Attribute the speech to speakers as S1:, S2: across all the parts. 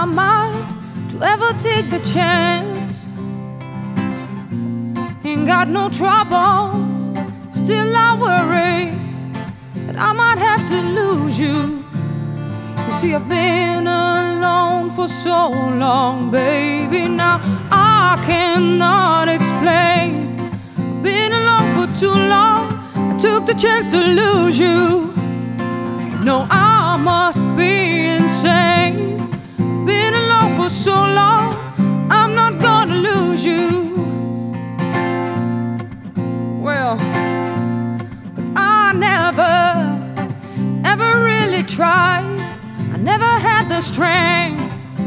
S1: mind to ever take the chance. Ain't got no troubles, still I worry that I might have to lose you. You see, I've been alone for so long, baby. Now I cannot explain. I've been alone for too long. I took the chance to lose you. No, I must be insane. I've been alone for so long. I'm not gonna lose you. Well, but I never, ever really tried. I never had the strength.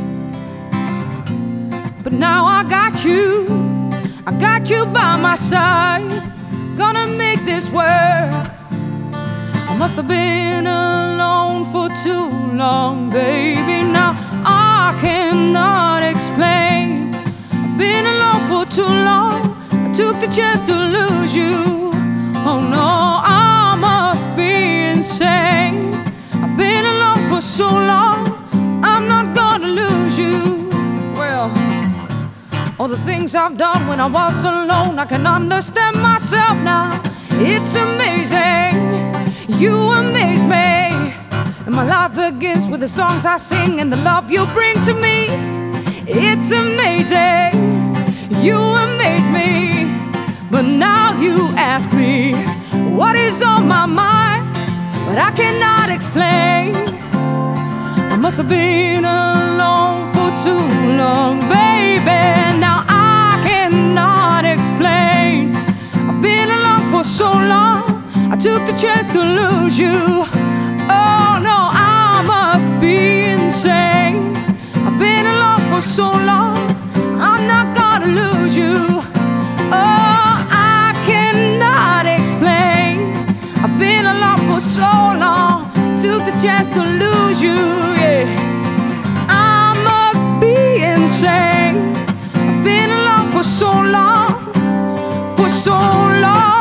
S1: But now I got you by my side. Gonna make this work. I must have been alone for too long, baby. Now I cannot explain. I've been alone for too long. I took the chance to lose you. Oh no, I must be insane. I've been alone for so long. I'm not gonna lose you. Well, all the things I've done when I was alone, I can understand myself now. It's amazing, you amaze me. And my life begins with the songs I sing and the love you bring to me. It's amazing, you amaze me. But now you ask me what is on my mind, but I cannot explain. I must have been alone for too long, baby. Now I cannot explain. I've been alone for so long. I took the chance to lose you. Oh no, I must be insane. I've been alone for so long. I'm not gonna lose you. Oh, I cannot explain. I've been alone for so long. Took the chance to lose you. Yeah, I must be insane. I've been alone for so long, for so long.